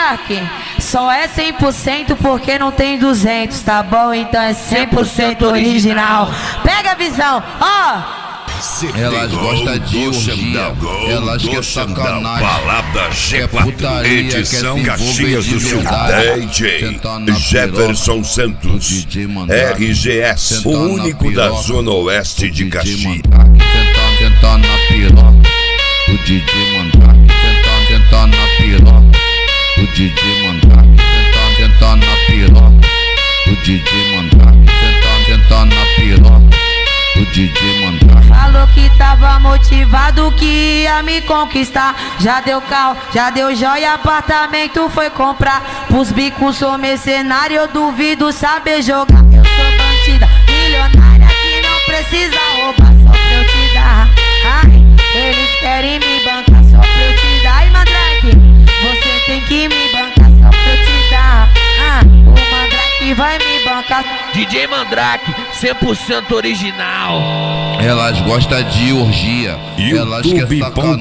Mandrake, só é 100% porque não tem 200, tá bom? Então é 100% original. Pega a visão, ó. Elas gostam de orgia, elas querem sacanagem, Balada G4, putaria, edição quer se Caxias do Sul. DJ Jefferson Santos, RGS, o único da Zona Oeste de Caxias. Sentar na piroca, o DJ Mandrake, sentar na piroca, o DJ Mandrake, sentar na piroca, o DJ Mandrake, sentar na piroca, o DJ Mandrake. Falou que tava motivado, que ia me conquistar. Já deu carro, já deu joia, apartamento foi comprar. Pros bicos sou mercenário, eu duvido saber jogar. Eu sou bandida, milionária que não precisa roubar só pra eu te dar. Ai, eles querem me bancar só pra eu te dar. Ai, Mandrake, você tem que me bancar só pra eu te dar. O Mandrake vai me bancar. DJ Mandrake, 100% original. Elas gostam de orgia, elas querem sacanagem,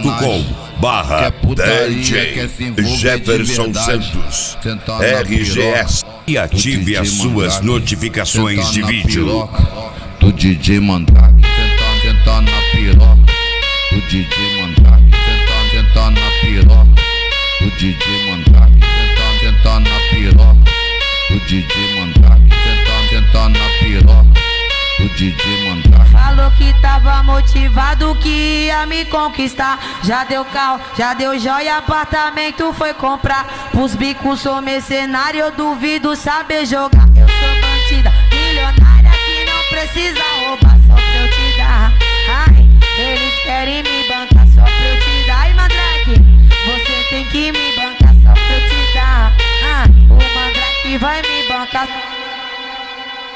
youtube.com/DJ Jefferson Santos, RGS, e ative as suas notificações de vídeo. Do DJ Mandrake, sentar na piroca, do DJ Mandrake, sentar na piroca, do DJ Mandrake, sentar na piroca, do DJ Mandrake, sentar na piroca, do DJ Mandrake. Falou que tava motivado, que ia me conquistar. Já deu carro, já deu joia, apartamento foi comprar. Pros bicos sou mercenário, eu duvido saber jogar. Eu sou bandida, milionária que não precisa roubar só pra eu te dar. Ai, eles querem me bancar só pra eu te dar. Ai, Mandrake, você tem que me bancar só pra eu te dar. O Mandrake vai me bancar.